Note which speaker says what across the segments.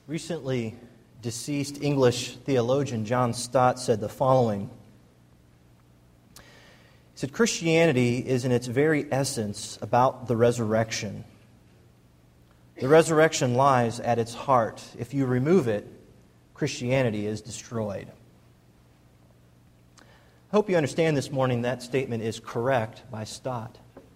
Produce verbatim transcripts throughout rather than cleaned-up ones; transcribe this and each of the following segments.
Speaker 1: Recently deceased English theologian John Stott said the following. He said, "Christianity is in its very essence about the resurrection. The resurrection lies at its heart. If you remove it, Christianity is destroyed." I hope you understand this morning that statement is correct by Stott.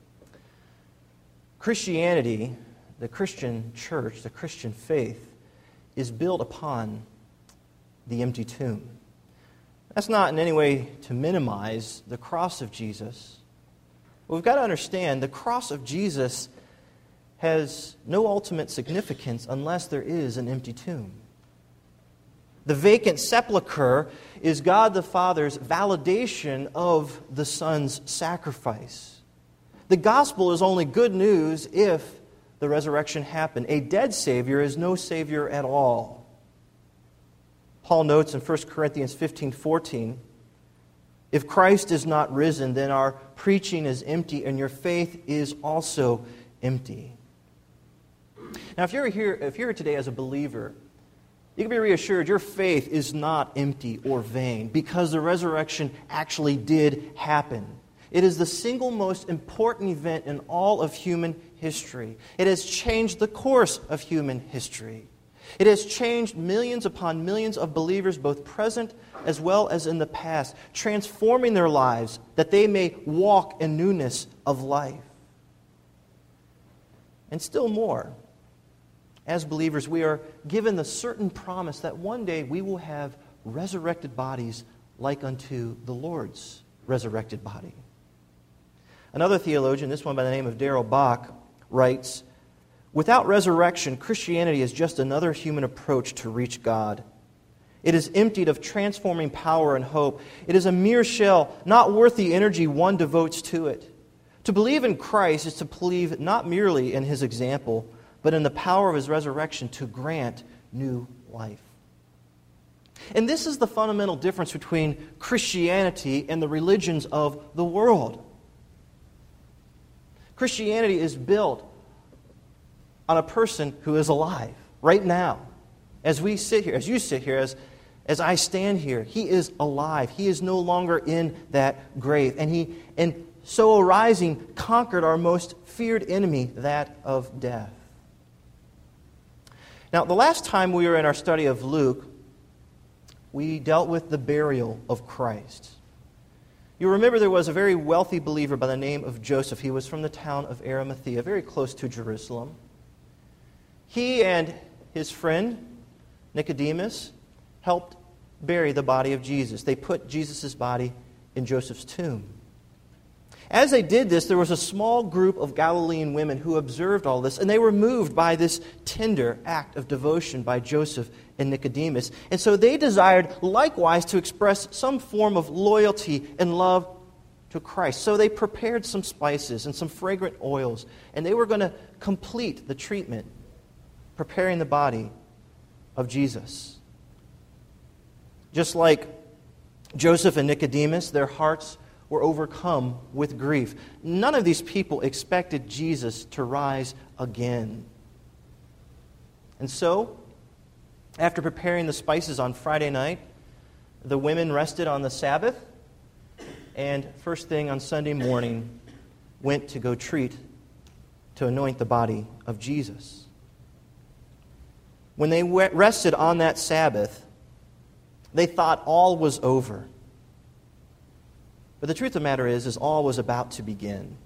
Speaker 1: Christianity, the Christian church, the Christian faith, is built upon the empty tomb. That's not in any way to minimize the cross of Jesus. But we've got to understand the cross of Jesus has no ultimate significance unless there is an empty tomb. The vacant sepulcher is God the Father's validation of the Son's sacrifice. The gospel is only good news if the resurrection happened. A dead Savior is no Savior at all. Paul notes in First Corinthians fifteen fourteen, "If Christ is not risen, then our preaching is empty, and your faith is also empty." Now, if you're here, if you're here today as a believer, you can be reassured your faith is not empty or vain because the resurrection actually did happen. It is the single most important event in all of human history. It has changed the course of human history. It has changed millions upon millions of believers, both present as well as in the past, transforming their lives that they may walk in newness of life. And still more, as believers, we are given the certain promise that one day we will have resurrected bodies like unto the Lord's resurrected body. Another theologian, this one by the name of Darrell Bock, writes, "Without resurrection, Christianity is just another human approach to reach God. It is emptied of transforming power and hope. It is a mere shell, not worth the energy one devotes to it. To believe in Christ is to believe not merely in His example, but in the power of His resurrection to grant new life." And this is the fundamental difference between Christianity and the religions of the world. Christianity is built on a person who is alive right now. As we sit here, as you sit here, as, as I stand here, He is alive. He is no longer in that grave. And He, and so arising, conquered our most feared enemy, that of death. Now, the last time we were in our study of Luke, we dealt with the burial of Christ. You remember there was a very wealthy believer by the name of Joseph. He was from the town of Arimathea, very close to Jerusalem. He and his friend, Nicodemus, helped bury the body of Jesus. They put Jesus' body in Joseph's tomb. As they did this, there was a small group of Galilean women who observed all this, and they were moved by this tender act of devotion by Joseph and Nicodemus. And so they desired likewise to express some form of loyalty and love to Christ. So they prepared some spices and some fragrant oils, and they were going to complete the treatment, preparing the body of Jesus. Just like Joseph and Nicodemus, their hearts were overcome with grief. None of these people expected Jesus to rise again. And so, after preparing the spices on Friday night, the women rested on the Sabbath, and first thing on Sunday morning, went to go treat, to anoint the body of Jesus. When they rested on that Sabbath, they thought all was over. But the truth of the matter is, is all was about to begin.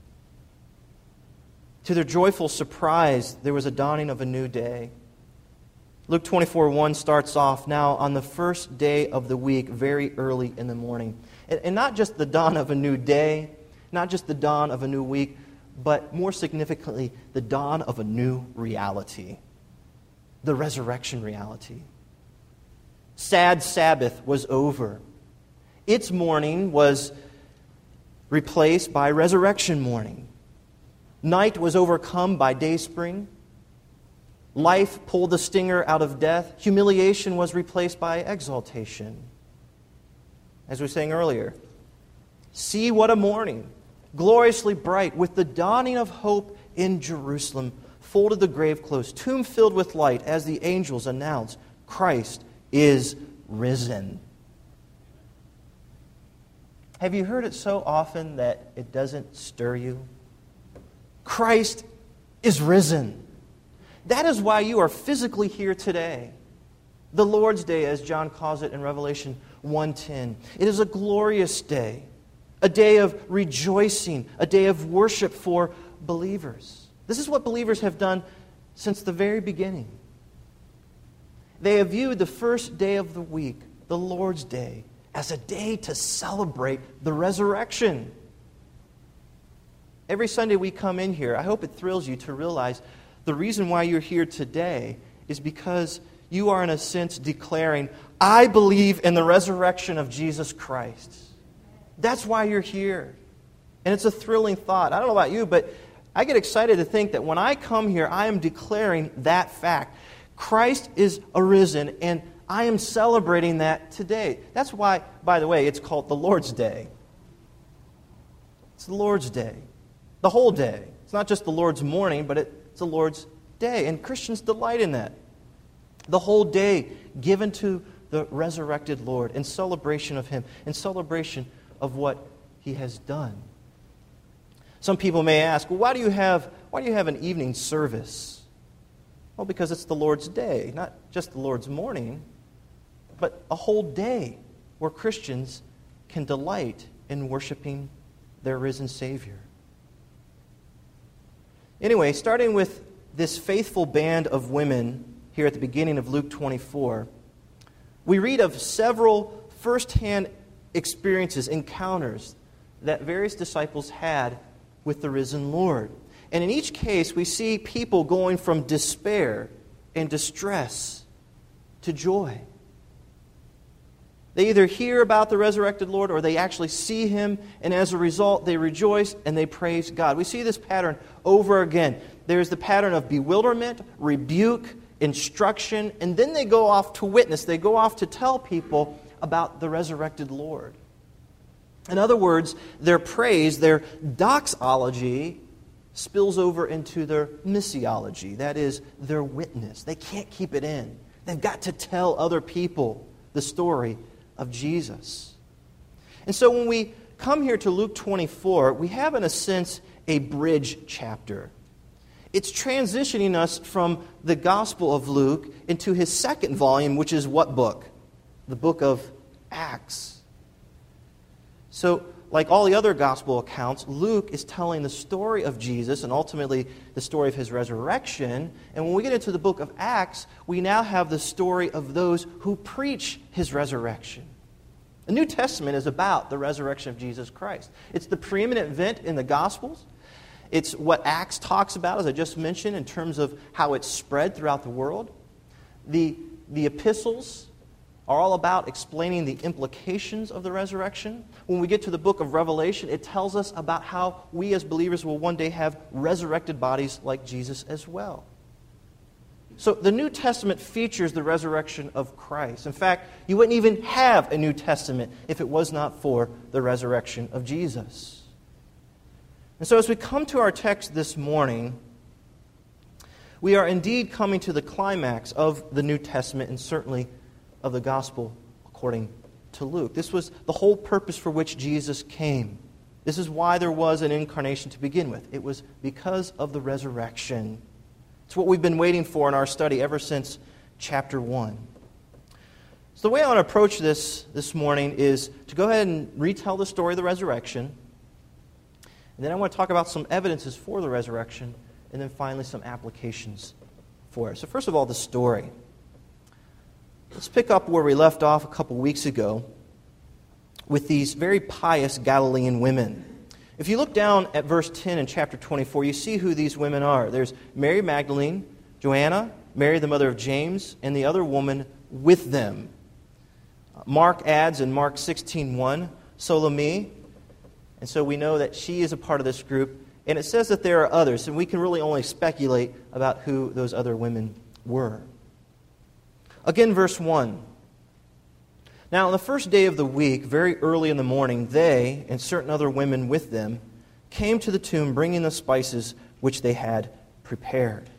Speaker 1: To their joyful surprise, there was a dawning of a new day. Luke twenty-four one starts off, "Now on the first day of the week, very early in the morning." And, and not just the dawn of a new day, not just the dawn of a new week, but more significantly, the dawn of a new reality. The resurrection reality. Sad Sabbath was over. Its morning was replaced by resurrection morning. Night was overcome by dayspring. Life pulled the stinger out of death. Humiliation was replaced by exaltation. As we were saying earlier, see what a morning, gloriously bright, with the dawning of hope in Jerusalem. folded the grave close, tomb filled with light, as the angels announce, Christ is risen. Have you heard it so often that it doesn't stir you? Christ is risen. That is why you are physically here today. The Lord's Day, as John calls it in Revelation one ten. It is a glorious day, a day of rejoicing, a day of worship for believers. This is what believers have done since the very beginning. They have viewed the first day of the week, the Lord's Day, as a day to celebrate the resurrection. Every Sunday we come in here, I hope it thrills you to realize the reason why you're here today is because you are, in a sense, declaring, I believe in the resurrection of Jesus Christ. That's why you're here. And it's a thrilling thought. I don't know about you, but I get excited to think that when I come here, I am declaring that fact. Christ is arisen, and I am celebrating that today. That's why, by the way, it's called the Lord's Day. It's the Lord's Day. The whole day. It's not just the Lord's morning, but it's the Lord's day. And Christians delight in that. The whole day given to the resurrected Lord in celebration of Him, in celebration of what He has done. Some people may ask, well, why do you have, why do you have an evening service? Well, because it's the Lord's day, not just the Lord's morning, but a whole day where Christians can delight in worshiping their risen Savior. Anyway, starting with this faithful band of women here at the beginning of Luke twenty-four, we read of several firsthand experiences, encounters that various disciples had with the risen Lord. And in each case, we see people going from despair and distress to joy. They either hear about the resurrected Lord or they actually see Him, and as a result, they rejoice and they praise God. We see this pattern over again. There's the pattern of bewilderment, rebuke, instruction, and then they go off to witness. They go off to tell people about the resurrected Lord. In other words, their praise, their doxology, spills over into their missiology. That is, their witness. They can't keep it in. They've got to tell other people the story of Jesus. And so when we come here to Luke twenty-four, we have, in a sense, a bridge chapter. It's transitioning us from the Gospel of Luke into his second volume, which is what book? The book of Acts. So, like all the other Gospel accounts, Luke is telling the story of Jesus and ultimately the story of His resurrection. And when we get into the book of Acts, we now have the story of those who preach His resurrection. The New Testament is about the resurrection of Jesus Christ. It's the preeminent event in the Gospels. It's what Acts talks about, as I just mentioned, in terms of how it's spread throughout the world. The, the epistles are all about explaining the implications of the resurrection. When we get to the book of Revelation, it tells us about how we as believers will one day have resurrected bodies like Jesus as well. So the New Testament features the resurrection of Christ. In fact, you wouldn't even have a New Testament if it was not for the resurrection of Jesus. And so as we come to our text this morning, we are indeed coming to the climax of the New Testament and certainly of the gospel according to Luke. This was the whole purpose for which Jesus came. This is why there was an incarnation to begin with. It was because of the resurrection. It's what we've been waiting for in our study ever since chapter one. So the way I want to approach this this morning is to go ahead and retell the story of the resurrection. And then I want to talk about some evidences for the resurrection. And then finally some applications for it. So first of all, the story. Let's pick up where we left off a couple weeks ago with these very pious Galilean women. If you look down at verse ten in chapter twenty-four, you see who these women are. There's Mary Magdalene, Joanna, Mary the mother of James, and the other woman with them. Mark adds in Mark sixteen one, Salome, and so we know that she is a part of this group. And it says that there are others, and we can really only speculate about who those other women were. Again, verse one. Now, on the first day of the week, very early in the morning, they, and certain other women with them, came to the tomb bringing the spices which they had prepared.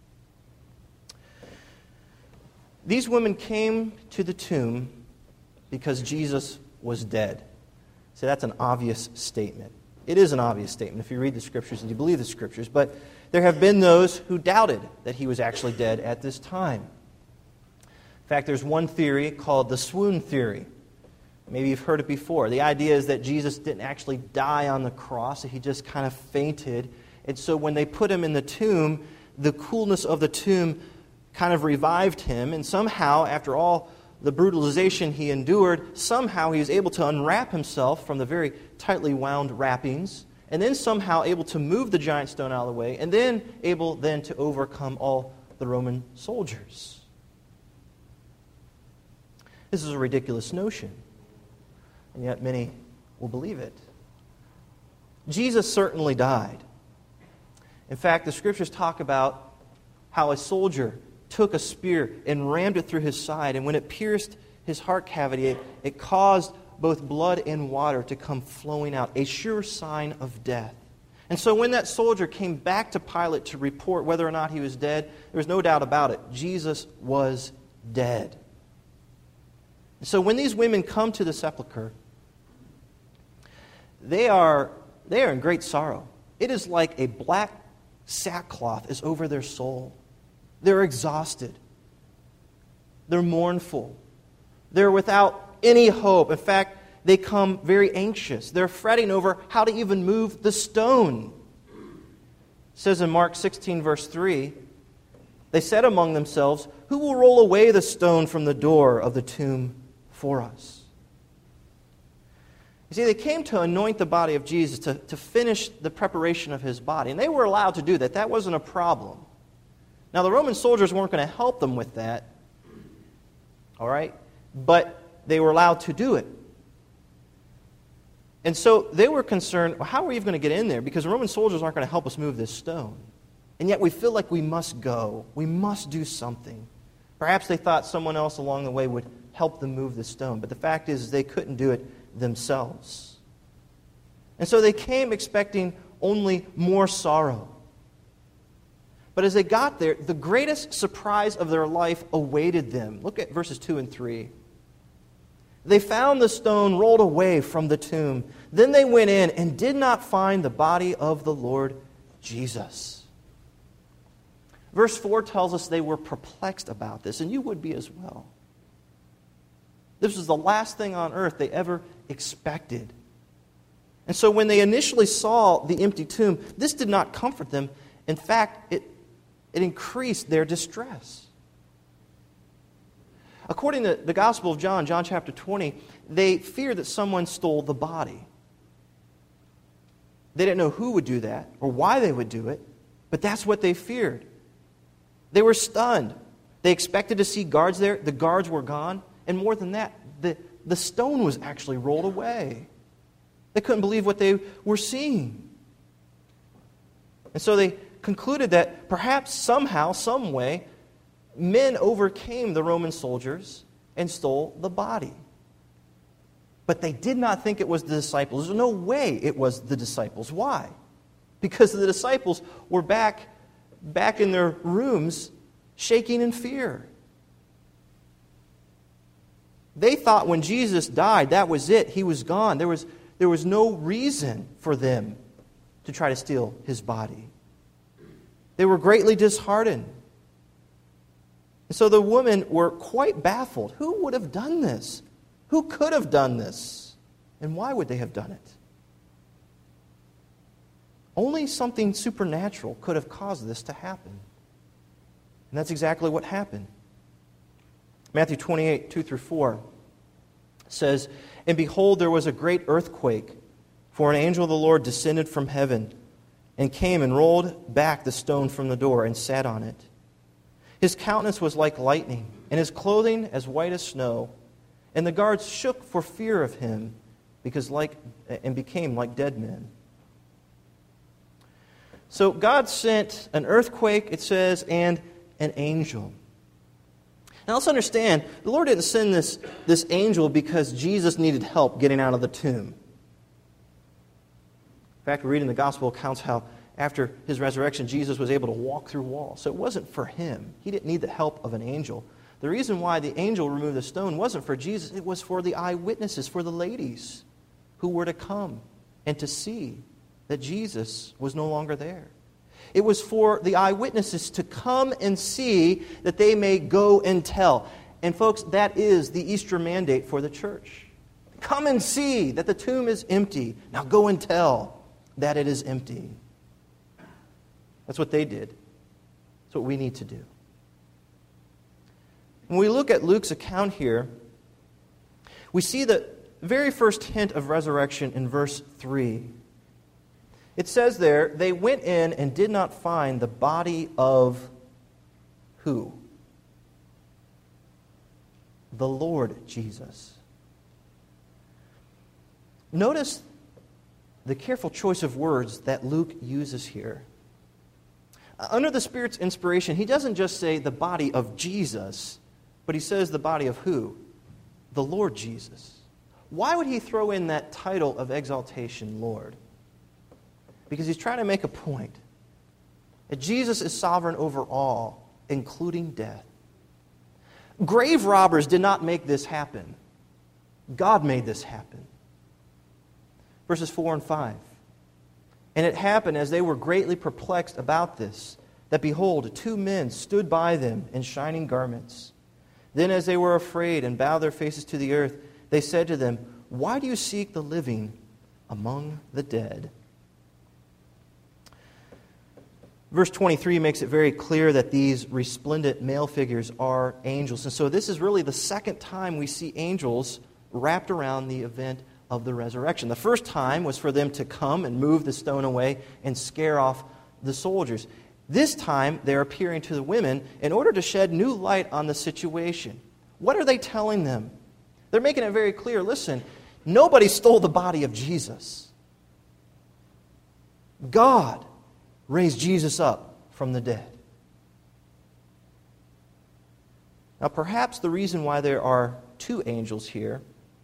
Speaker 1: These women came to the tomb because Jesus was dead. So that's an obvious statement. It is an obvious statement if you read the Scriptures and you believe the Scriptures. But there have been those who doubted that he was actually dead at this time. In fact, there's one theory called the swoon theory. Maybe you've heard it before. The idea is that Jesus didn't actually die on the cross. He just kind of fainted. And so when they put him in the tomb, the coolness of the tomb kind of revived him. And somehow, after all the brutalization he endured, somehow he was able to unwrap himself from the very tightly wound wrappings, and then somehow able to move the giant stone out of the way, and then able then to overcome all the Roman soldiers. This is a ridiculous notion, and yet many will believe it. Jesus certainly died. In fact, the Scriptures talk about how a soldier took a spear and rammed it through his side, and when it pierced his heart cavity, it, it caused both blood and water to come flowing out, a sure sign of death. And so when that soldier came back to Pilate to report whether or not he was dead, there was no doubt about it. Jesus was dead. And so when these women come to the sepulcher, they are, they are in great sorrow. It is like a black sackcloth is over their soul. They're exhausted. They're mournful. They're without any hope. In fact, they come very anxious. They're fretting over how to even move the stone. It says in Mark sixteen, verse three, they said among themselves, "Who will roll away the stone from the door of the tomb for us?" You see, they came to anoint the body of Jesus, to, to finish the preparation of his body. And they were allowed to do that. That wasn't a problem. Now, the Roman soldiers weren't going to help them with that, all right? But they were allowed to do it. And so they were concerned, well, how are we even going to get in there? Because the Roman soldiers aren't going to help us move this stone. And yet we feel like we must go. We must do something. Perhaps they thought someone else along the way would help them move the stone. But the fact is, they couldn't do it themselves. And so they came expecting only more sorrow. But as they got there, the greatest surprise of their life awaited them. Look at verses two and three. They found the stone rolled away from the tomb. Then they went in and did not find the body of the Lord Jesus. Verse four tells us they were perplexed about this, and you would be as well. This was the last thing on earth they ever expected. And so when they initially saw the empty tomb, this did not comfort them. In fact, it It increased their distress. According to the Gospel of John, John chapter twenty, they feared that someone stole the body. They didn't know who would do that or why they would do it, but that's what they feared. They were stunned. They expected to see guards there. The guards were gone. And more than that, the, the stone was actually rolled away. They couldn't believe what they were seeing. And so they concluded that perhaps somehow, some way, men overcame the Roman soldiers and stole the body. But they did not think it was the disciples. There's no way it was the disciples. Why? Because the disciples were back, back in their rooms shaking in fear. They thought when Jesus died, that was it. He was gone. There was, there was no reason for them to try to steal his body. They were greatly disheartened. And so the women were quite baffled. Who would have done this? Who could have done this? And why would they have done it? Only something supernatural could have caused this to happen. And that's exactly what happened. Matthew twenty-eight, two through four says, "And behold, there was a great earthquake, for an angel of the Lord descended from heaven and came and rolled back the stone from the door and sat on it. His countenance was like lightning, and his clothing as white as snow. And the guards shook for fear of him, because like and became like dead men." So God sent an earthquake, it says, and an angel. Now let's understand, the Lord didn't send this, this angel because Jesus needed help getting out of the tomb. In fact, we read in the gospel accounts how after his resurrection, Jesus was able to walk through walls. So it wasn't for him. He didn't need the help of an angel. The reason why the angel removed the stone wasn't for Jesus. It was for the eyewitnesses, for the ladies who were to come and to see that Jesus was no longer there. It was for the eyewitnesses to come and see that they may go and tell. And folks, that is the Easter mandate for the church. Come and see that the tomb is empty. Now go and tell that it is empty. That's what they did. That's what we need to do. When we look at Luke's account here, we see the very first hint of resurrection in verse three. It says there, they went in and did not find the body of who? The Lord Jesus. Notice the careful choice of words that Luke uses here. Under the Spirit's inspiration, he doesn't just say the body of Jesus, but he says the body of who? The Lord Jesus. Why would he throw in that title of exaltation, Lord? Because he's trying to make a point that Jesus is sovereign over all, including death. Grave robbers did not make this happen. God made this happen. Verses four and five. And it happened as they were greatly perplexed about this, that behold, two men stood by them in shining garments. Then as they were afraid and bowed their faces to the earth, they said to them, why do you seek the living among the dead? Verse twenty-three makes it very clear that these resplendent male figures are angels. And so this is really the second time we see angels wrapped around the event of the resurrection. The first time was for them to come and move the stone away and scare off the soldiers. This time they're appearing to the women in order to shed new light on the situation. What are they telling them? They're making it very clear, listen, nobody stole the body of Jesus. God raised Jesus up from the dead. Now, perhaps the reason why there are two angels here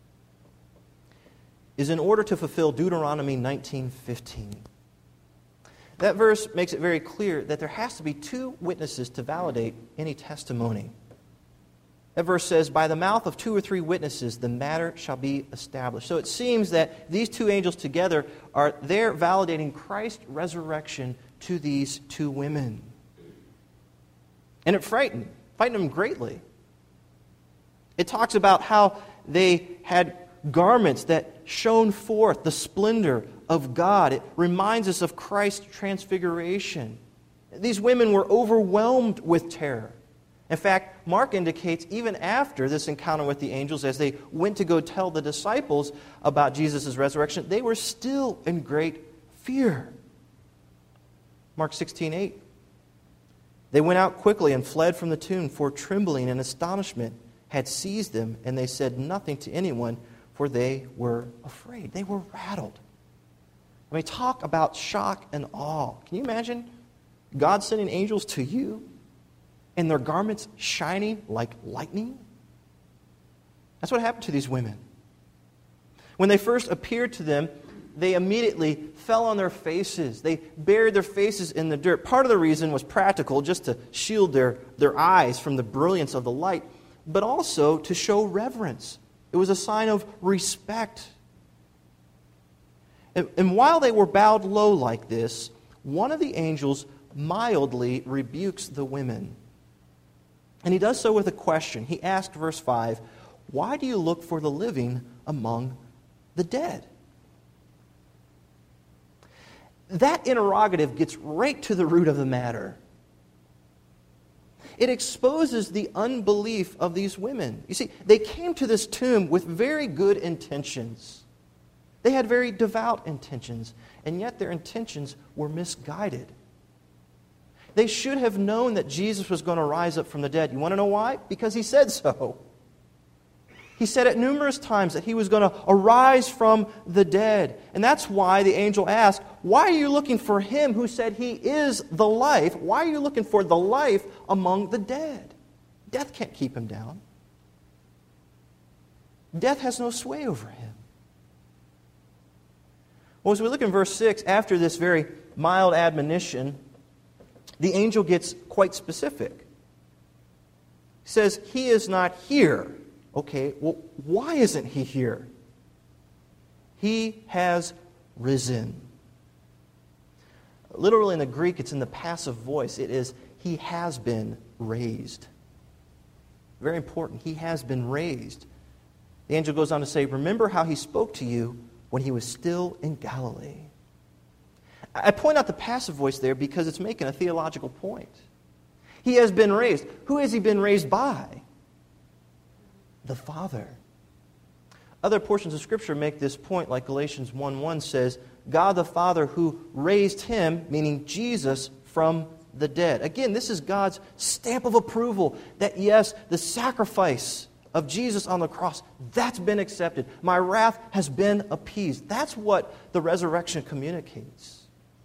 Speaker 1: is in order to fulfill Deuteronomy nineteen fifteen. That verse makes it very clear that there has to be two witnesses to validate any testimony. That verse says, by the mouth of two or three witnesses, the matter shall be established. So it seems that these two angels together are there validating Christ's resurrection to these two women. And it frightened, frightened them greatly. It talks about how they had garments that shone forth the splendor of God. It reminds us of Christ's transfiguration. These women were overwhelmed with terror. In fact, Mark indicates even after this encounter with the angels, as they went to go tell the disciples about Jesus' resurrection, they were still in great fear. Mark sixteen eight. They went out quickly and fled from the tomb, for trembling and astonishment had seized them, and they said nothing to anyone, for they were afraid. They were rattled. I mean, talk about shock and awe. Can you imagine God sending angels to you and their garments shining like lightning? That's what happened to these women. When they first appeared to them, they immediately fell on their faces. They buried their faces in the dirt. Part of the reason was practical, just to shield their, their eyes from the brilliance of the light, but also to show reverence. It was a sign of respect. And, and while they were bowed low like this, one of the angels mildly rebukes the women. And he does so with a question. He asked, verse five, why do you look for the living among the dead? That interrogative gets right to the root of the matter. It exposes the unbelief of these women. You see, they came to this tomb with very good intentions. They had very devout intentions, and yet their intentions were misguided. They should have known that Jesus was going to rise up from the dead. You want to know why? Because he said so. He said it numerous times that he was going to arise from the dead. And that's why the angel asked, why are you looking for him who said he is the life? Why are you looking for the life among the dead? Death can't keep him down. Death has no sway over him. Well, as we look in verse six, after this very mild admonition, the angel gets quite specific. He says, he is not here. Okay, well, why isn't he here? He has risen. Literally in the Greek, it's in the passive voice. It is, he has been raised. Very important. He has been raised. The angel goes on to say, remember how he spoke to you when he was still in Galilee. I point out the passive voice there because it's making a theological point. He has been raised. Who has he been raised by? The Father. Other portions of Scripture make this point, like Galatians one one says, God the Father who raised him, meaning Jesus, from the dead. Again, this is God's stamp of approval that, yes, the sacrifice of Jesus on the cross, that's been accepted. My wrath has been appeased. That's what the resurrection communicates.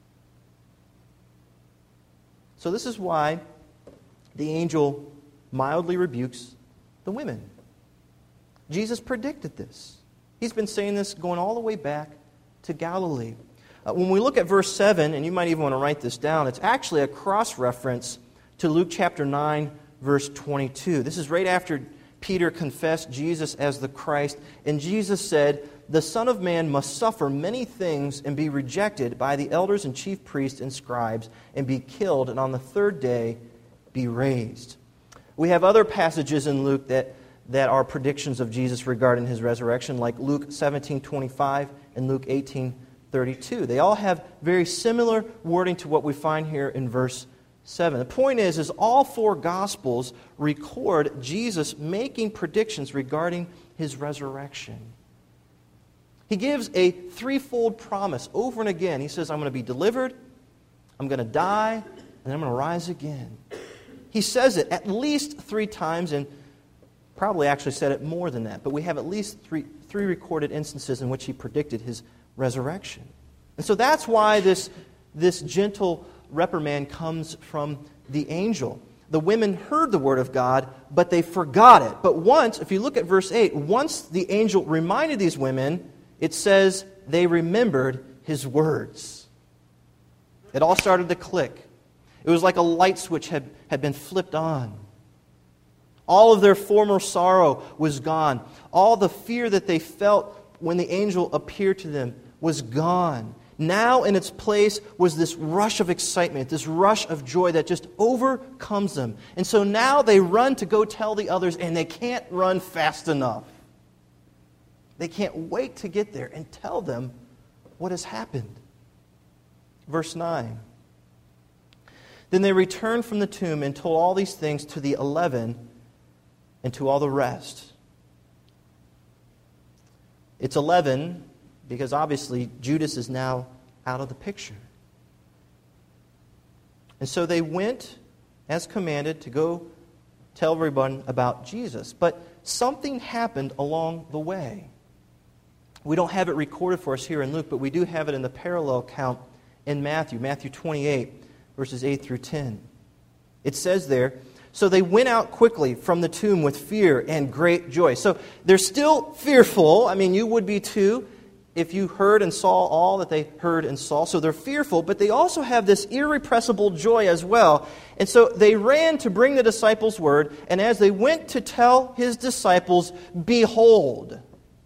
Speaker 1: So this is why the angel mildly rebukes the women. Jesus predicted this. He's been saying this going all the way back to Galilee. Uh, when we look at verse seven, and you might even want to write this down, it's actually a cross-reference to Luke chapter nine, verse twenty-two. This is right after Peter confessed Jesus as the Christ, and Jesus said, the Son of Man must suffer many things and be rejected by the elders and chief priests and scribes and be killed, and on the third day be raised. We have other passages in Luke that, that are predictions of Jesus regarding his resurrection, like Luke seventeen twenty-five and Luke eighteen thirty-two. They all have very similar wording to what we find here in verse seven. The point is, is all four Gospels record Jesus making predictions regarding his resurrection. He gives a threefold promise over and again. He says, I'm going to be delivered, I'm going to die, and I'm going to rise again. He says it at least three times, and probably actually said it more than that. But we have at least three, three recorded instances in which he predicted his resurrection. And so that's why this, this gentle reprimand comes from the angel. The women heard the word of God, but they forgot it. But once, if you look at verse eight, once the angel reminded these women, it says they remembered his words. It all started to click. It was like a light switch had, had been flipped on. All of their former sorrow was gone. All the fear that they felt when the angel appeared to them was gone. Now in its place was this rush of excitement, this rush of joy that just overcomes them. And so now they run to go tell the others, and they can't run fast enough. They can't wait to get there and tell them what has happened. Verse nine. Then they returned from the tomb and told all these things to the eleven and to all the rest. It's eleven because obviously Judas is now out of the picture. And so they went as commanded to go tell everyone about Jesus. But something happened along the way. We don't have it recorded for us here in Luke, but we do have it in the parallel account in Matthew, Matthew twenty-eight, verses eight through ten. It says there, so they went out quickly from the tomb with fear and great joy. So they're still fearful. I mean, you would be too if you heard and saw all that they heard and saw. So they're fearful, but they also have this irrepressible joy as well. And so they ran to bring the disciples word, and as they went to tell his disciples, behold.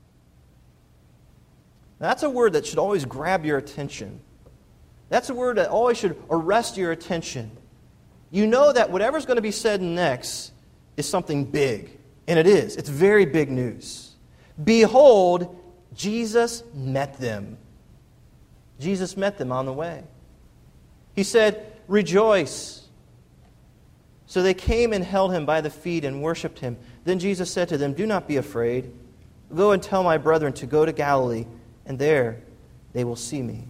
Speaker 1: That's a word that should always grab your attention. That's a word that always should arrest your attention. You know that whatever's going to be said next is something big. And it is. It's very big news. Behold, Jesus met them. Jesus met them on the way. He said, rejoice. So they came and held him by the feet and worshipped him. Then Jesus said to them, do not be afraid. Go and tell my brethren to go to Galilee, and there they will see me.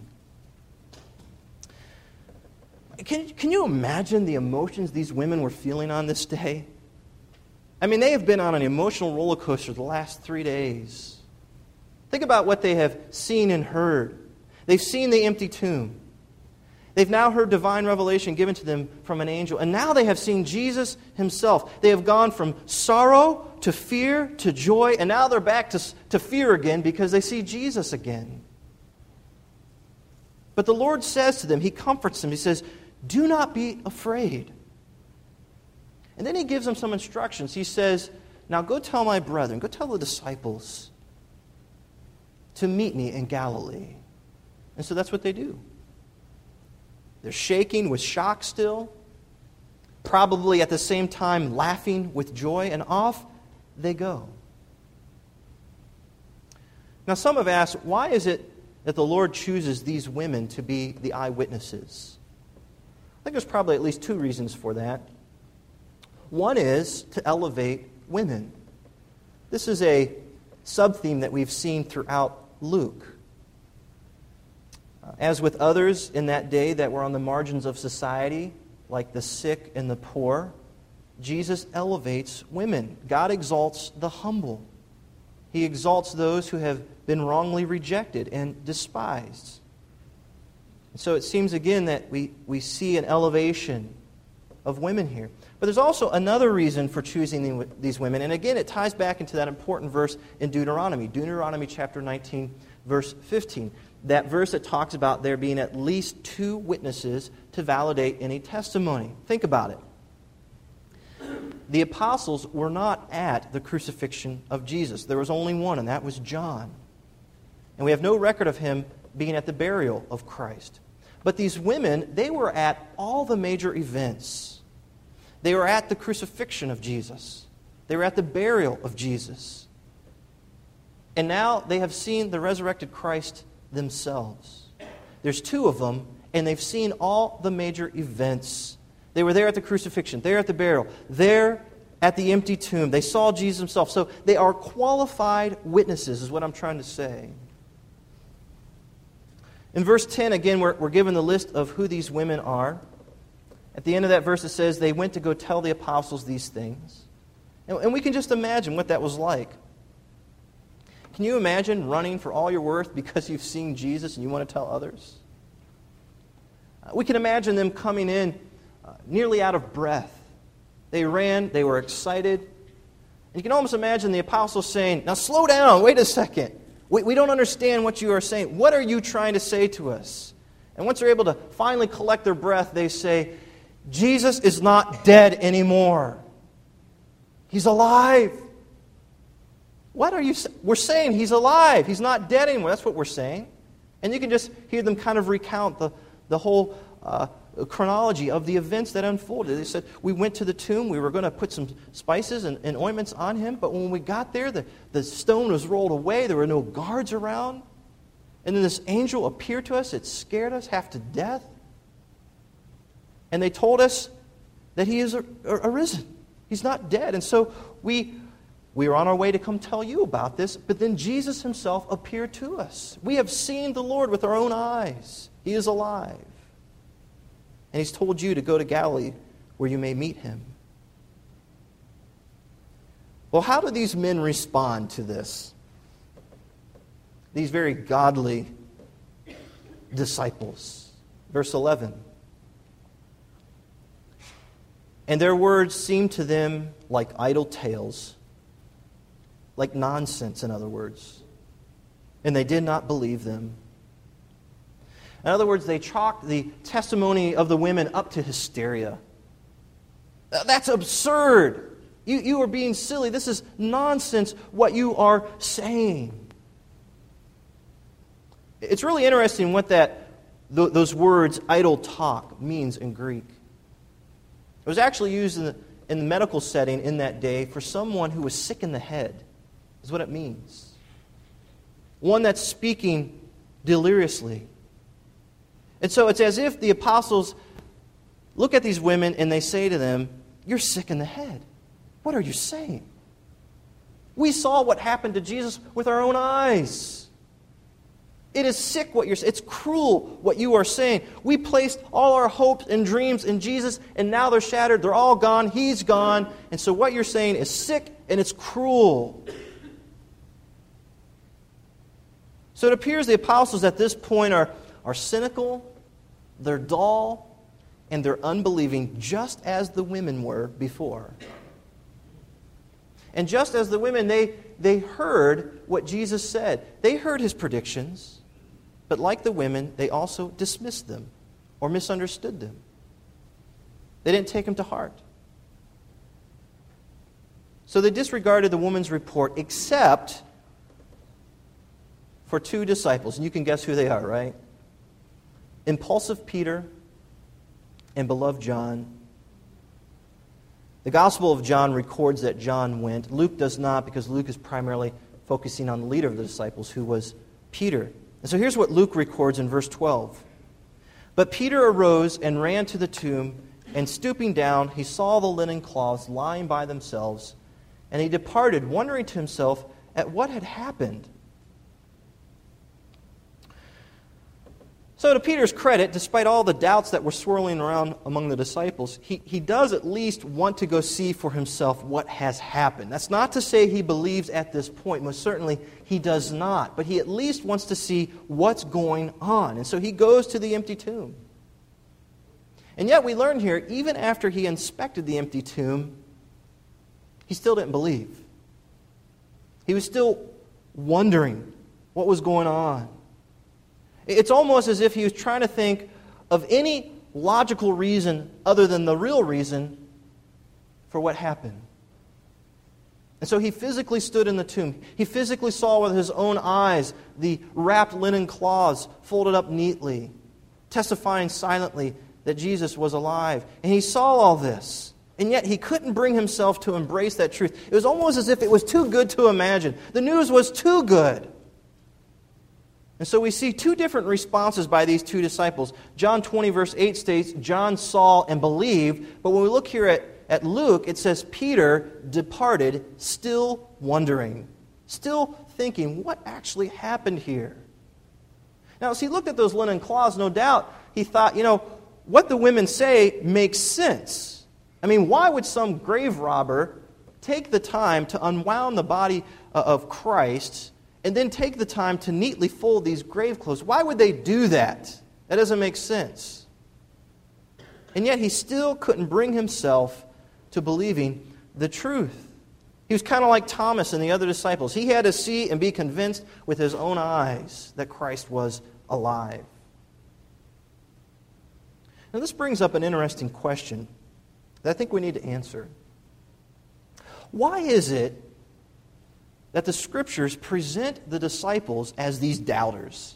Speaker 1: Can, can you imagine the emotions these women were feeling on this day? I mean, they have been on an emotional roller coaster the last three days. Think about what they have seen and heard. They've seen the empty tomb. They've now heard divine revelation given to them from an angel. And now they have seen Jesus himself. They have gone from sorrow to fear to joy. And now they're back to, to fear again because they see Jesus again. But the Lord says to them, He comforts them. He says, do not be afraid. And then He gives them some instructions. He says, now go tell my brethren, go tell the disciples to meet me in Galilee. And so that's what they do. They're shaking with shock still, probably at the same time laughing with joy, and off they go. Now some have asked, why is it that the Lord chooses these women to be the eyewitnesses? I think there's probably at least two reasons for that. One is to elevate women. This is a sub-theme that we've seen throughout Luke. Uh, as with others in that day that were on the margins of society, like the sick and the poor, Jesus elevates women. God exalts the humble. He exalts those who have been wrongly rejected and despised. So it seems again that we, we see an elevation of women here. But there's also another reason for choosing the, these women. And again, it ties back into that important verse in Deuteronomy. Deuteronomy chapter nineteen, verse fifteen. That verse that talks about there being at least two witnesses to validate any testimony. Think about it. The apostles were not at the crucifixion of Jesus. There was only one, and that was John. And we have no record of him being at the burial of Christ. But these women, they were at all the major events. They were at the crucifixion of Jesus. They were at the burial of Jesus. And now they have seen the resurrected Christ themselves. There's two of them, and they've seen all the major events. They were there at the crucifixion, there at the burial, there at the empty tomb. They saw Jesus himself. So they are qualified witnesses, is what I'm trying to say. In verse ten, again, we're, we're given the list of who these women are. At the end of that verse, it says, they went to go tell the apostles these things. And, and we can just imagine what that was like. Can you imagine running for all you're worth because you've seen Jesus and you want to tell others? Uh, we can imagine them coming in uh, nearly out of breath. They ran, they were excited. And you can almost imagine the apostles saying, now slow down, wait a second. We, we don't understand what you are saying. What are you trying to say to us? And once they're able to finally collect their breath, they say, Jesus is not dead anymore. He's alive. What are you saying? We're saying He's alive. He's not dead anymore. That's what we're saying. And you can just hear them kind of recount the, the whole uh, chronology of the events that unfolded. They said, we went to the tomb. We were going to put some spices and, and ointments on him. But when we got there, the, the stone was rolled away. There were no guards around. And then this angel appeared to us. It scared us half to death. And they told us that he is arisen. He's not dead. And so we, we were on our way to come tell you about this. But then Jesus himself appeared to us. We have seen the Lord with our own eyes. He is alive. And He's told you to go to Galilee where you may meet Him. Well, how do these men respond to this? These very godly disciples. Verse eleven. And their words seemed to them like idle tales, like nonsense, in other words. And they did not believe them. In other words, they chalked the testimony of the women up to hysteria. That's absurd. You, you are being silly. This is nonsense what you are saying. It's really interesting what that th- those words, idle talk, means in Greek. It was actually used in the, in the medical setting in that day for someone who was sick in the head, is what it means. One that's speaking deliriously. And so it's as if the apostles look at these women and they say to them, you're sick in the head. What are you saying? We saw what happened to Jesus with our own eyes. It is sick what you're saying. It's cruel what you are saying. We placed all our hopes and dreams in Jesus, and now they're shattered. They're all gone. He's gone. And so what you're saying is sick and it's cruel. So it appears the apostles at this point are, are cynical, they're dull, and they're unbelieving, just as the women were before. And just as the women, they, they heard what Jesus said. They heard His predictions. But like the women, they also dismissed them or misunderstood them. They didn't take them to heart. So they disregarded the woman's report except for two disciples. And you can guess who they are, right? Impulsive Peter and beloved John. The Gospel of John records that John went. Luke does not, because Luke is primarily focusing on the leader of the disciples, who was Peter. And so here's what Luke records in verse twelve. But Peter arose and ran to the tomb, and stooping down, he saw the linen cloths lying by themselves, and he departed, wondering to himself at what had happened. So to Peter's credit, despite all the doubts that were swirling around among the disciples, he, he does at least want to go see for himself what has happened. That's not to say he believes at this point. Most certainly he does not. But he at least wants to see what's going on. And so he goes to the empty tomb. And yet we learn here, even after he inspected the empty tomb, he still didn't believe. He was still wondering what was going on. It's almost as if he was trying to think of any logical reason other than the real reason for what happened. And so he physically stood in the tomb. He physically saw with his own eyes the wrapped linen cloths folded up neatly, testifying silently that Jesus was alive. And he saw all this. And yet he couldn't bring himself to embrace that truth. It was almost as if it was too good to imagine. The news was too good. And so we see two different responses by these two disciples. John twenty verse eight states, John saw and believed. But when we look here at, at Luke, it says Peter departed still wondering. Still thinking, what actually happened here? Now, as he looked at those linen cloths, no doubt he thought, you know, what the women say makes sense. I mean, why would some grave robber take the time to unwound the body of Christ and then take the time to neatly fold these grave clothes? Why would they do that? That doesn't make sense. And yet he still couldn't bring himself to believing the truth. He was kind of like Thomas and the other disciples. He had to see and be convinced with his own eyes that Christ was alive. Now this brings up an interesting question that I think we need to answer. Why is it that the Scriptures present the disciples as these doubters?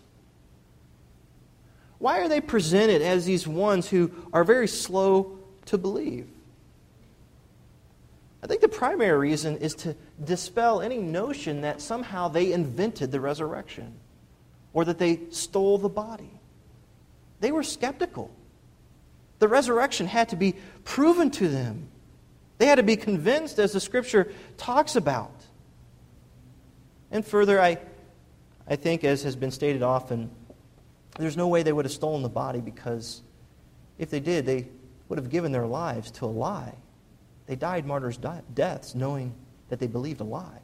Speaker 1: Why are they presented as these ones who are very slow to believe? I think the primary reason is to dispel any notion that somehow they invented the resurrection or that they stole the body. They were skeptical. The resurrection had to be proven to them. They had to be convinced, as the Scripture talks about. And further, I, I think, as has been stated often, there's no way they would have stolen the body, because if they did, they would have given their lives to a lie. They died martyrs' deaths knowing that they believed a lie.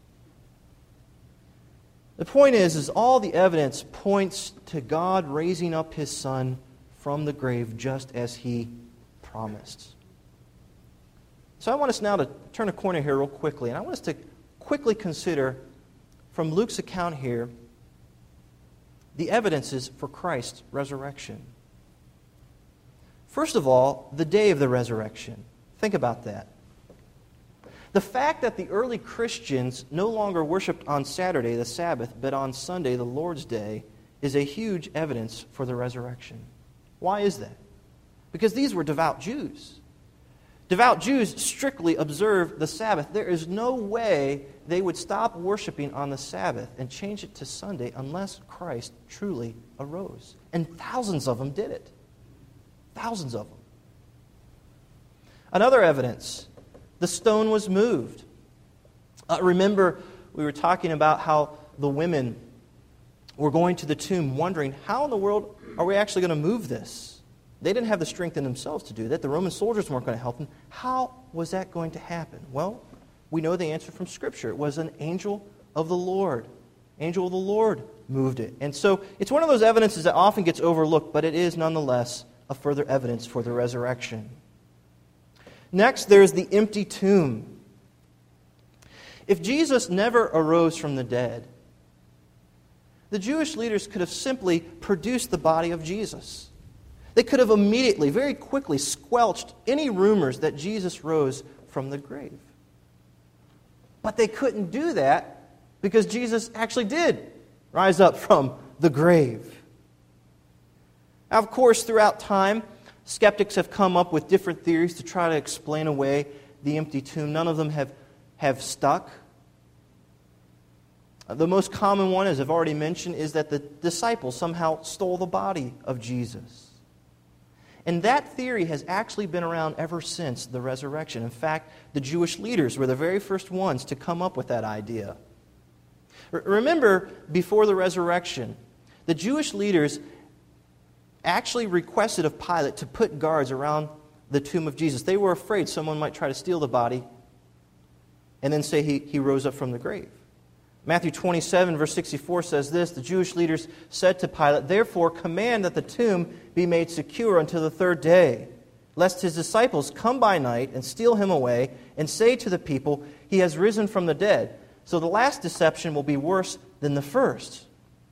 Speaker 1: The point is, is all the evidence points to God raising up His Son from the grave just as He promised. So I want us now to turn a corner here real quickly, and I want us to quickly consider from Luke's account here the evidences for Christ's resurrection. First of all, the day of the resurrection. Think about that. The fact that the early Christians no longer worshiped on Saturday, the Sabbath, but on Sunday, the Lord's Day, is a huge evidence for the resurrection. Why is that? Because these were devout Jews. Devout Jews strictly observe the Sabbath. There is no way they would stop worshiping on the Sabbath and change it to Sunday unless Christ truly arose. And thousands of them did it. Thousands of them. Another evidence, the stone was moved. Uh, remember, we were talking about how the women were going to the tomb wondering, how in the world are we actually going to move this? They didn't have the strength in themselves to do that. The Roman soldiers weren't going to help them. How was that going to happen? Well, we know the answer from Scripture. It was an angel of the Lord. Angel of the Lord moved it. And so it's one of those evidences that often gets overlooked, but it is nonetheless a further evidence for the resurrection. Next, there's the empty tomb. If Jesus never arose from the dead, the Jewish leaders could have simply produced the body of Jesus. They could have immediately, very quickly, squelched any rumors that Jesus rose from the grave. But they couldn't do that because Jesus actually did rise up from the grave. Now, of course, throughout time, skeptics have come up with different theories to try to explain away the empty tomb. None of them have, have stuck. The most common one, as I've already mentioned, is that the disciples somehow stole the body of Jesus. And that theory has actually been around ever since the resurrection. In fact, the Jewish leaders were the very first ones to come up with that idea. R- remember, before the resurrection, the Jewish leaders actually requested of Pilate to put guards around the tomb of Jesus. They were afraid someone might try to steal the body and then say he, he rose up from the grave. Matthew twenty-seven, verse sixty-four says this, the Jewish leaders said to Pilate, "Therefore command that the tomb be made secure until the third day, lest his disciples come by night and steal him away and say to the people, he has risen from the dead. So the last deception will be worse than the first."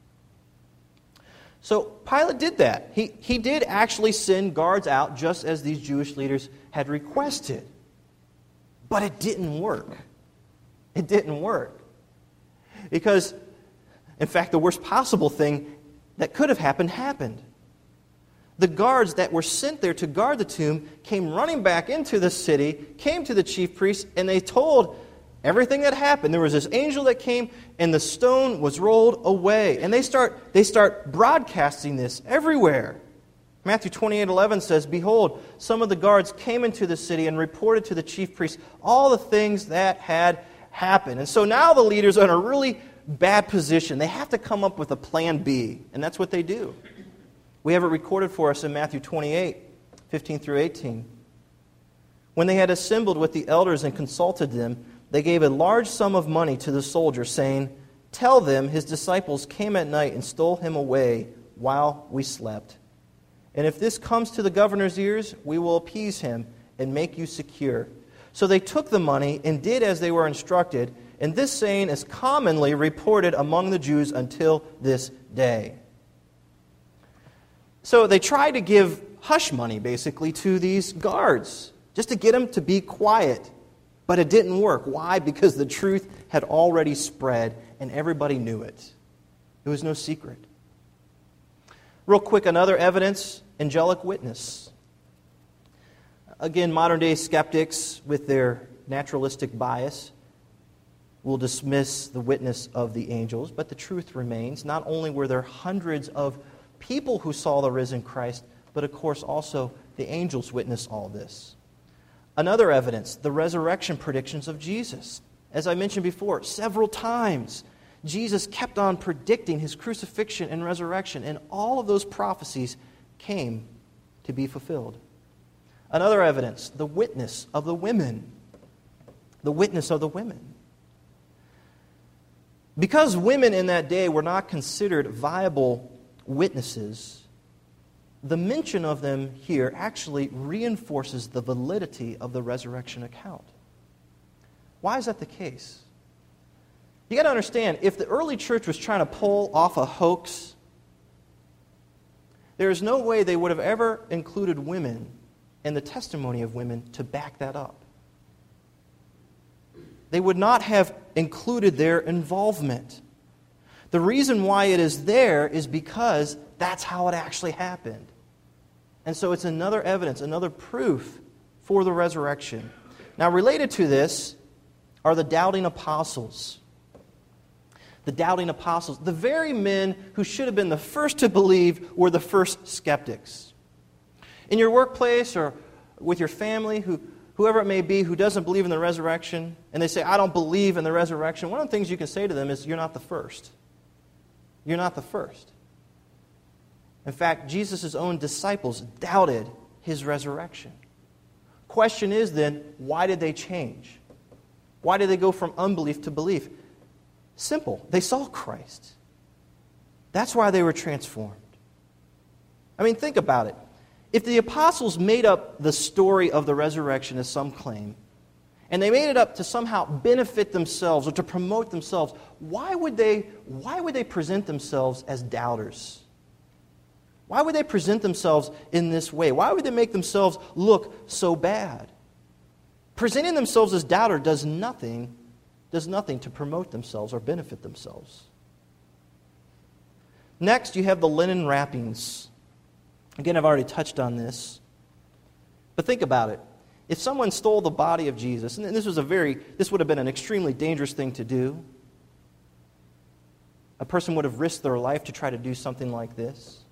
Speaker 1: So Pilate did that. He, he did actually send guards out just as these Jewish leaders had requested. But it didn't work. It didn't work. Because, in fact, the worst possible thing that could have happened happened. The guards that were sent there to guard the tomb came running back into the city, came to the chief priests, and they told everything that happened. There was this angel that came, and the stone was rolled away. And they start, they start broadcasting this everywhere. Matthew twenty-eight eleven says, "Behold, some of the guards came into the city and reported to the chief priests all the things that had happened." And so now the leaders are in a really bad position. They have to come up with a plan B, and that's what they do. We have it recorded for us in Matthew twenty-eight, fifteen through eighteen. "When they had assembled with the elders and consulted them, they gave a large sum of money to the soldiers, saying, 'Tell them his disciples came at night and stole him away while we slept. And if this comes to the governor's ears, we will appease him and make you secure.' So they took the money and did as they were instructed, and this saying is commonly reported among the Jews until this day." So they tried to give hush money, basically, to these guards, just to get them to be quiet. But it didn't work. Why? Because the truth had already spread, and everybody knew it. It was no secret. Real quick, another evidence, angelic witness. Again, modern-day skeptics, with their naturalistic bias, will dismiss the witness of the angels, but the truth remains. Not only were there hundreds of people who saw the risen Christ, but of course also the angels witnessed all this. Another evidence, the resurrection predictions of Jesus. As I mentioned before, several times Jesus kept on predicting his crucifixion and resurrection, and all of those prophecies came to be fulfilled. Another evidence, the witness of the women. The witness of the women. Because women in that day were not considered viable witnesses, the mention of them here actually reinforces the validity of the resurrection account. Why is that the case? You got to understand, if the early church was trying to pull off a hoax, there is no way they would have ever included women and the testimony of women to back that up. They would not have included their involvement. The reason why it is there is because that's how it actually happened. And so it's another evidence, another proof for the resurrection. Now, related to this are the doubting apostles. The doubting apostles, the very men who should have been the first to believe, were the first skeptics. In your workplace or with your family, who, whoever it may be who doesn't believe in the resurrection, and they say, "I don't believe in the resurrection," one of the things you can say to them is, "You're not the first. You're not the first." In fact, Jesus' own disciples doubted his resurrection. Question is then, why did they change? Why did they go from unbelief to belief? Simple. They saw Christ. That's why they were transformed. I mean, think about it. If the apostles made up the story of the resurrection, as some claim, and they made it up to somehow benefit themselves or to promote themselves, why would they, why would they present themselves as doubters? Why would they present themselves in this way? Why would they make themselves look so bad? Presenting themselves as doubter does nothing, does nothing to promote themselves or benefit themselves. Next, you have the linen wrappings. Again, I've already touched on this. But think about it. If someone stole the body of Jesus, and this was a very, this would have been an extremely dangerous thing to do. A person would have risked their life to try to do something like this.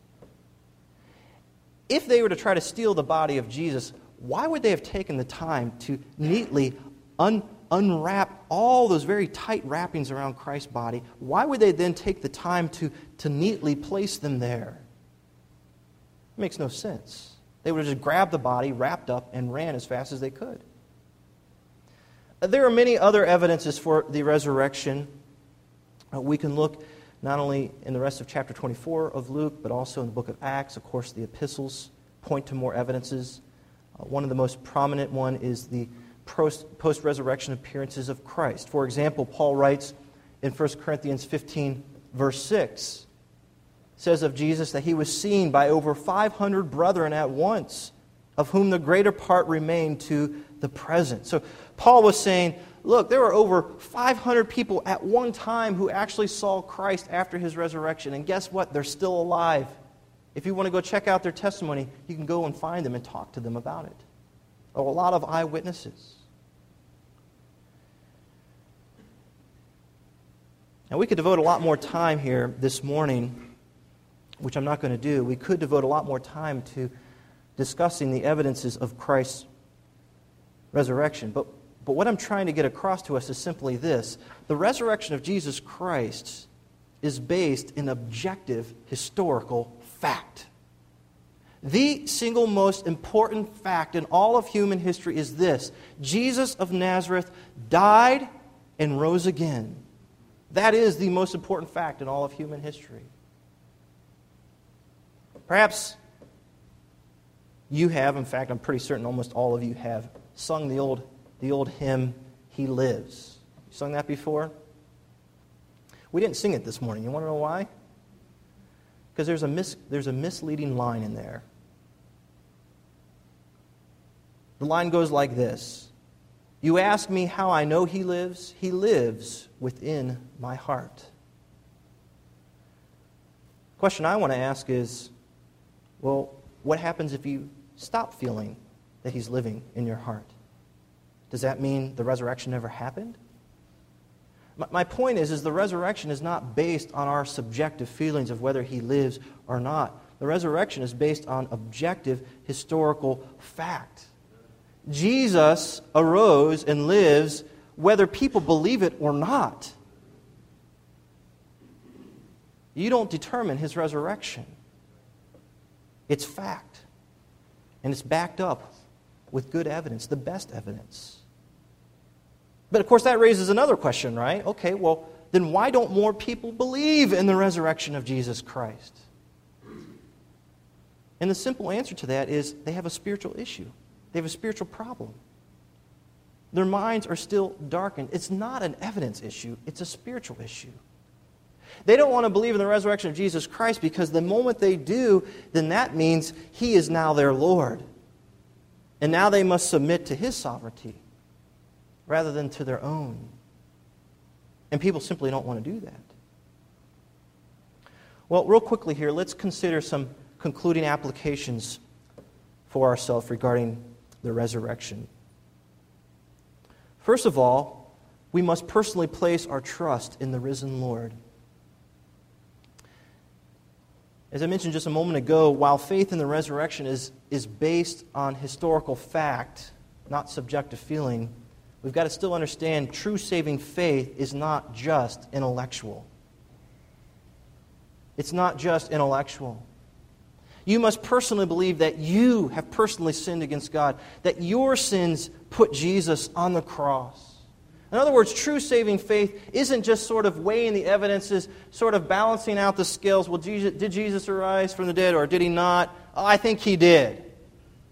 Speaker 1: If they were to try to steal the body of Jesus, why would they have taken the time to neatly un, unwrap all those very tight wrappings around Christ's body? Why would they then take the time to, to neatly place them there? It makes no sense. They would have just grabbed the body, wrapped up, and ran as fast as they could. There are many other evidences for the resurrection. Uh, we can look not only in the rest of chapter twenty-four of Luke, but also in the book of Acts. Of course, the epistles point to more evidences. Uh, one of the most prominent one is the post-resurrection appearances of Christ. For example, Paul writes in First Corinthians fifteen, verse six, says of Jesus that he was seen by over five hundred brethren at once, of whom the greater part remain to the present. So Paul was saying, look, there were over five hundred people at one time who actually saw Christ after his resurrection. And guess what? They're still alive. If you want to go check out their testimony, you can go and find them and talk to them about it. Oh, a lot of eyewitnesses. Now, we could devote a lot more time here this morning, which I'm not going to do. We could devote a lot more time to discussing the evidences of Christ's resurrection. But, but what I'm trying to get across to us is simply this. The resurrection of Jesus Christ is based in objective historical fact. The single most important fact in all of human history is this: Jesus of Nazareth died and rose again. That is the most important fact in all of human history. Perhaps you have, in fact, I'm pretty certain almost all of you have, sung the old, the old hymn, He Lives. You sung that before? We didn't sing it this morning. You want to know why? Because there's a mis, there's a misleading line in there. The line goes like this: you ask me how I know He lives? He lives within my heart. The question I want to ask is, well, what happens if you stop feeling that He's living in your heart? Does that mean the resurrection never happened? My point is, is the resurrection is not based on our subjective feelings of whether He lives or not. The resurrection is based on objective historical fact. Jesus arose and lives whether people believe it or not. You don't determine His resurrection. It's fact. And it's backed up with good evidence, the best evidence. But of course that raises another question, right? Okay, well, then why don't more people believe in the resurrection of Jesus Christ? And the simple answer to that is they have a spiritual issue. They have a spiritual problem. Their minds are still darkened. It's not an evidence issue, it's a spiritual issue. They don't want to believe in the resurrection of Jesus Christ because the moment they do, then that means He is now their Lord. And now they must submit to His sovereignty rather than to their own. And people simply don't want to do that. Well, real quickly here, let's consider some concluding applications for ourselves regarding the resurrection. First of all, we must personally place our trust in the risen Lord. As I mentioned just a moment ago, while faith in the resurrection is, is based on historical fact, not subjective feeling, we've got to still understand true saving faith is not just intellectual. It's not just intellectual. You must personally believe that you have personally sinned against God, that your sins put Jesus on the cross. In other words, true saving faith isn't just sort of weighing the evidences, sort of balancing out the scales. Well, Jesus, did Jesus arise from the dead or did He not? Oh, I think He did.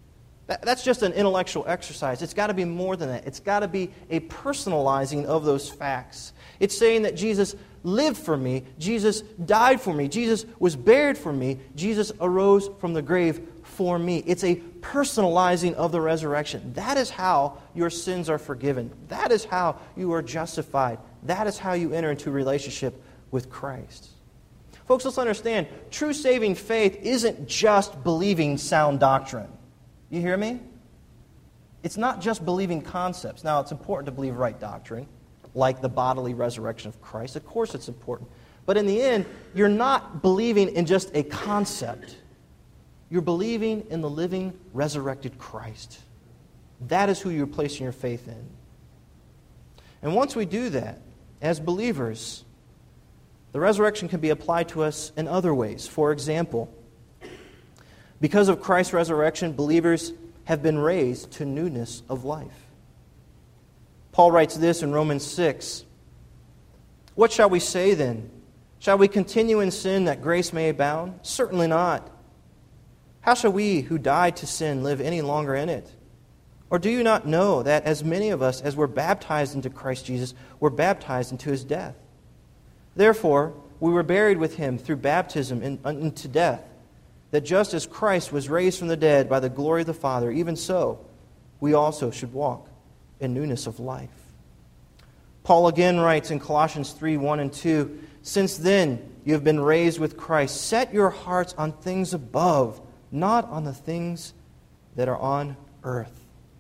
Speaker 1: That, that's just an intellectual exercise. It's got to be more than that. It's got to be a personalizing of those facts. It's saying that Jesus lived for me, Jesus died for me, Jesus was buried for me, Jesus arose from the grave for me. It's a personalizing of the resurrection. That is how your sins are forgiven. That is how you are justified. That is how you enter into a relationship with Christ. Folks, let's understand, true saving faith isn't just believing sound doctrine. You hear me? It's not just believing concepts. Now, it's important to believe right doctrine, like the bodily resurrection of Christ. Of course it's important. But in the end, you're not believing in just a concept. You're believing in the living, resurrected Christ. That is who you're placing your faith in. And once we do that, as believers, the resurrection can be applied to us in other ways. For example, because of Christ's resurrection, believers have been raised to newness of life. Paul writes this in Romans six. What shall we say then? Shall we continue in sin that grace may abound? Certainly not. How shall we who died to sin live any longer in it? Or do you not know that as many of us as were baptized into Christ Jesus were baptized into his death? Therefore, we were buried with him through baptism in, into death, that just as Christ was raised from the dead by the glory of the Father, even so we also should walk in newness of life. Paul again writes in Colossians three, one and two, Since then you have been raised with Christ, set your hearts on things above, not on the things that are on earth.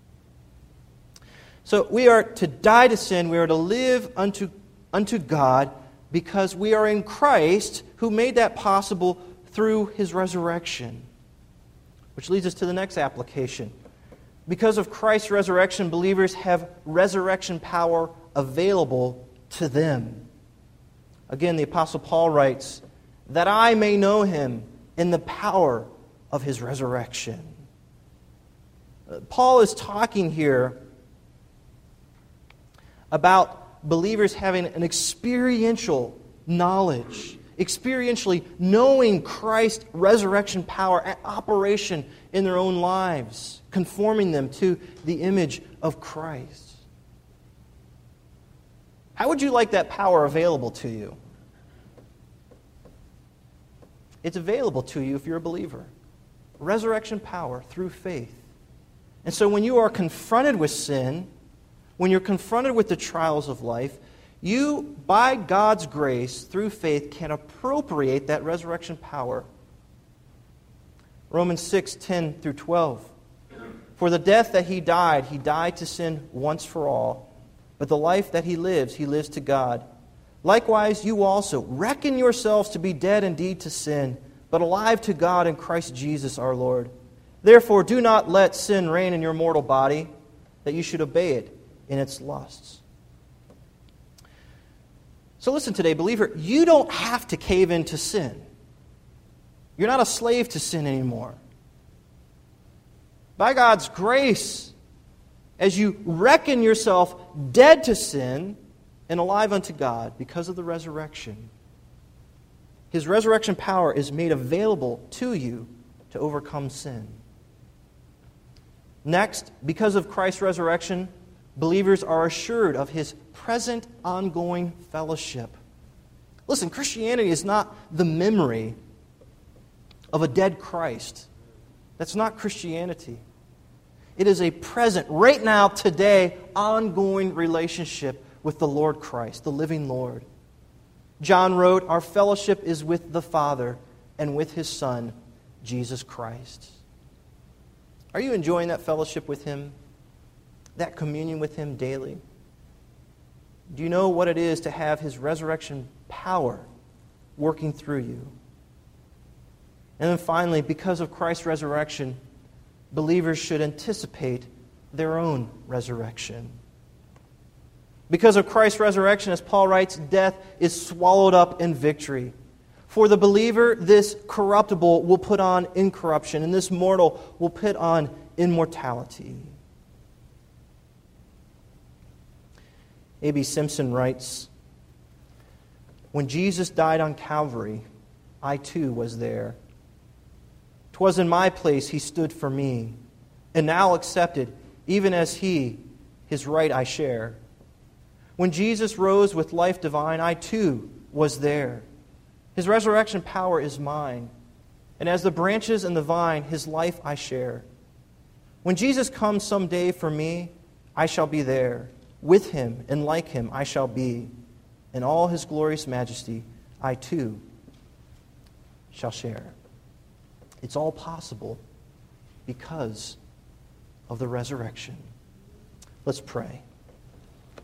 Speaker 1: So we are to die to sin, we are to live unto, unto God, because we are in Christ, who made that possible through his resurrection. Which leads us to the next application. Because of Christ's resurrection, believers have resurrection power available to them. Again, the Apostle Paul writes, that I may know him in the power of his resurrection. Paul is talking here about believers having an experiential knowledge, experientially knowing Christ's resurrection power at operation in their own lives, conforming them to the image of Christ. How would you like that power available to you? It's available to you if you're a believer. Resurrection power through faith. And so when you are confronted with sin, when you're confronted with the trials of life, you, by God's grace, through faith, can appropriate that resurrection power. Romans six, ten through twelve. For the death that he died, he died to sin once for all. But the life that he lives, he lives to God. Likewise, you also reckon yourselves to be dead indeed to sin, but alive to God in Christ Jesus our Lord. Therefore, do not let sin reign in your mortal body, that you should obey it in its lusts. So listen today, believer, you don't have to cave into sin. You're not a slave to sin anymore. By God's grace, as you reckon yourself dead to sin and alive unto God because of the resurrection, his resurrection power is made available to you to overcome sin. Next, because of Christ's resurrection, believers are assured of his present ongoing fellowship. Listen, Christianity is not the memory of a dead Christ. That's not Christianity. It is a present, right now, today, ongoing relationship with the Lord Christ, the living Lord. John wrote, our fellowship is with the Father and with his Son, Jesus Christ. Are you enjoying that fellowship with him? That communion with him daily? Do you know what it is to have his resurrection power working through you? And then finally, because of Christ's resurrection, believers should anticipate their own resurrection. Because of Christ's resurrection, as Paul writes, death is swallowed up in victory. For the believer, this corruptible will put on incorruption, and this mortal will put on immortality. A B Simpson writes, when Jesus died on Calvary, I too was there. 'Twas in my place he stood for me, and now accepted, even as He, His right I share. When Jesus rose with life divine, I too was there. His resurrection power is mine, and as the branches in the vine, His life I share. When Jesus comes someday for me, I shall be there. With Him and like Him I shall be. In all His glorious majesty, I too shall share. It's all possible because of the resurrection. Let's pray.